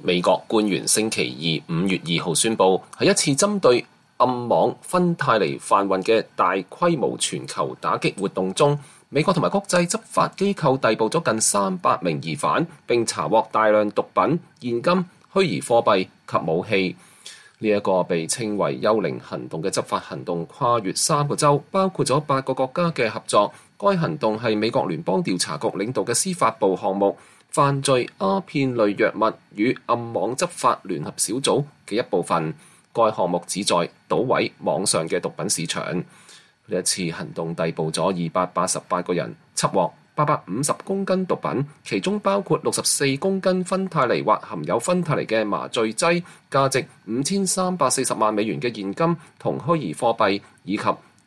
美國官員星期二5月2號宣布，喺一次針對暗網芬太尼販運嘅大規模全球打擊活動中，美國同埋國際執法機構逮捕咗近300名疑犯，並查獲大量毒品、現金、虛擬貨幣及武器。呢一個被稱為幽靈行動嘅執法行動跨越3個州，包括咗8個國家嘅合作。該行動係美國聯邦調查局領導嘅司法部項目犯罪鴉片類藥物與暗網執法聯合小組嘅一部分。該項目旨在搗毀網上嘅毒品市場。呢一次行動逮捕咗288個人，緝獲850公斤毒品，其中包括64公斤芬太尼或含有芬太尼嘅麻醉劑，價值5340萬美元嘅現金同虛擬貨幣，以及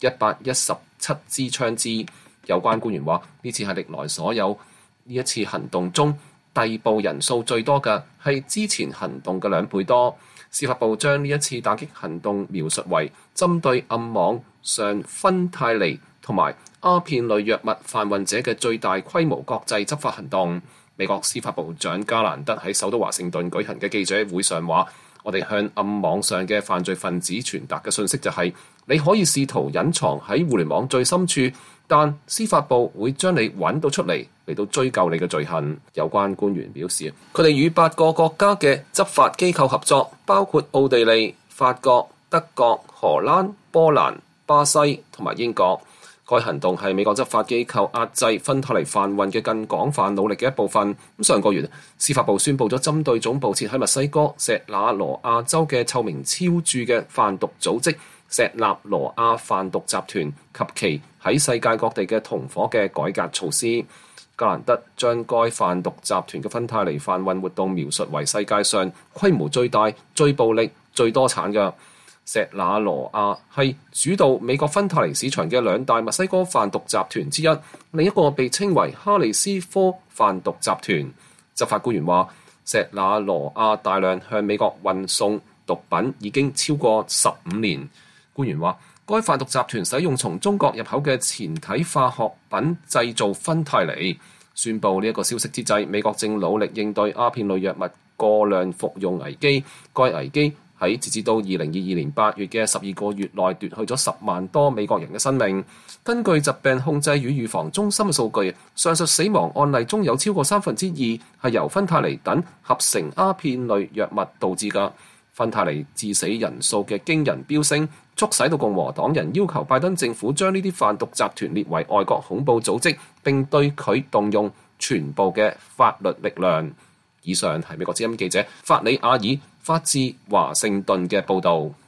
117支槍支。有關官員話：呢次係歷來所有呢一次行動中逮捕人數最多嘅，係之前行動嘅2倍多。司法部將呢一次打擊行動描述為針對暗網上芬太尼同埋鴉片類藥物販運者嘅最大規模國際執法行動。美國司法部長加蘭德喺首都華盛頓舉行嘅記者會上話：我哋向暗網上嘅犯罪分子傳達嘅訊息就係，你可以試圖隱藏喺互聯網最深處，但司法部會將你揾到出嚟到追究你嘅罪行。有關官員表示，佢哋與8個國家嘅執法機構合作，包括奧地利、法國、德國、荷蘭、波蘭、巴西同埋英國。該行動係美國執法機構壓制芬太尼販運嘅更廣泛努力嘅一部分。上個月，司法部宣布咗針對總部設喺墨西哥錫那羅亞州嘅臭名昭著嘅販毒組織錫納羅亞販毒集團及其喺世界各地嘅同夥嘅改革措施。加蘭德將該販毒集團嘅芬太尼販運活動描述為世界上規模最大、最暴力、最多產嘅。錫那羅亞係主導美國芬太尼市場嘅2大墨西哥販毒集團之一，另一個被稱為哈里斯科販毒集團。執法官員話，錫那羅亞大量向美國運送毒品已經超過15年。官員話，該販毒集團使用從中國入口嘅前體化學品製造芬太尼。宣布呢一個消息之際，美國正努力應對鴉片類藥物過量服用危機。該危機喺截至到2022年8月嘅12個月內奪去咗10萬多美國人嘅生命。根據疾病控制與預防中心嘅數據，上述死亡案例中有超過2/3係由芬太尼等合成鴉片類藥物導致嘅。芬太尼致死人數嘅驚人飆升，促使到共和黨人要求拜登政府將呢啲販毒集團列為外國恐怖組織，並對佢動用全部嘅法律力量。以上係美國之音記者法里亞爾發自華盛頓嘅報導。